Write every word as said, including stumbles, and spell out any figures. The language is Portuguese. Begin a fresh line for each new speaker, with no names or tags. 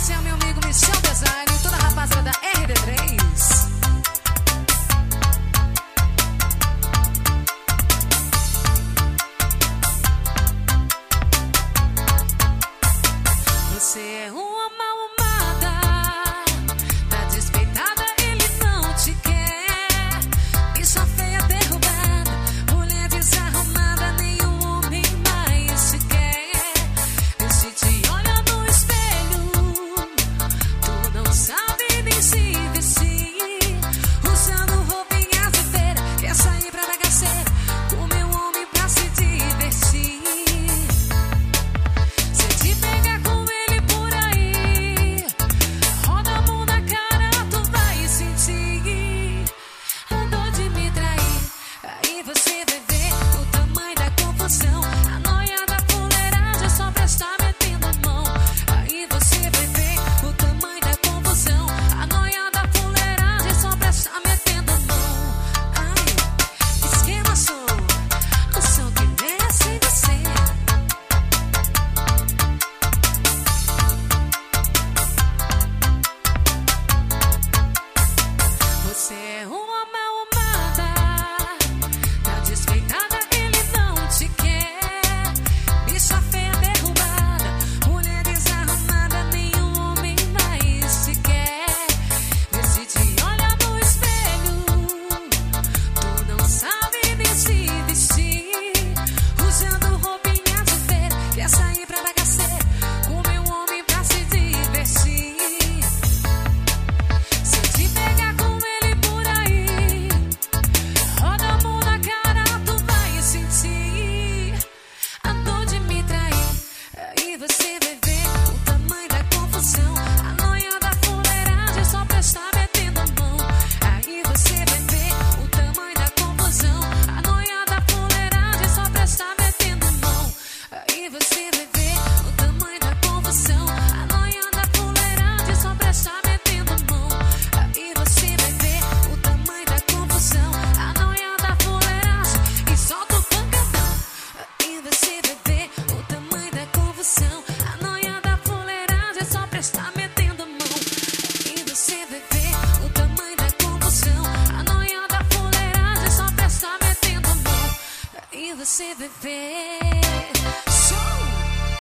especial meu amigo Michel Design e toda a rapaziada da R D três. Você é uma mal-amada, tá despeitada, ele não te quer. Bicha feia derrubada, mulher desarrumada, nenhum homem mais te quer. E se te olha no espelho, tu não sabe nem se vestir. Usando roupinha de feira, quer sair pra bagaceira, com meu homem pra se divertir. Se te pegar com ele por aí, roda a mão na cara, tu vai sentir a dor de me trair. Aí você vai ver o tamanho da confusão. A noia da fuleiragem só presta metendo a mão. Aí você vai ver o tamanho da confusão. A noia da fuleiragem só presta metendo a mão. Ai, esquema som, o som que desce em você. Você é uma mal-amada, tá despeitada, ele não te quer. Bicha feia derrubada, mulher desarrumada, nenhum homem mais te quer. Vê se te olha no espelho, tu não sabe nem se vestir. Usando roupinha de feira, quer sair pra bagaceira, com meu homem pra se divertir. Se te pegar com ele por aí, roda a mão na cara, tu vai sentir a dor de me trair. Aí você vai ver o tamanho da confusão. A noia da fuleiragem só presta metendo a mão. Aí você vai ver o tamanho da confusão. A noia da fuleiragem só presta metendo a mão. Aí você vai ver o tamanho da confusão. A noia da fuleiragem só presta metendo a mão. Aí você vai ver o tamanho da confusão. A noia da fuleiragem e solta o pancadão. Aí você vai ver o tamanho da confusão. A noia da fuleiragem só presta metendo a mão. Aí você vai ver o tamanho da confusão. A noia da fuleiragem só presta metendo a mão. Aí você vai ver.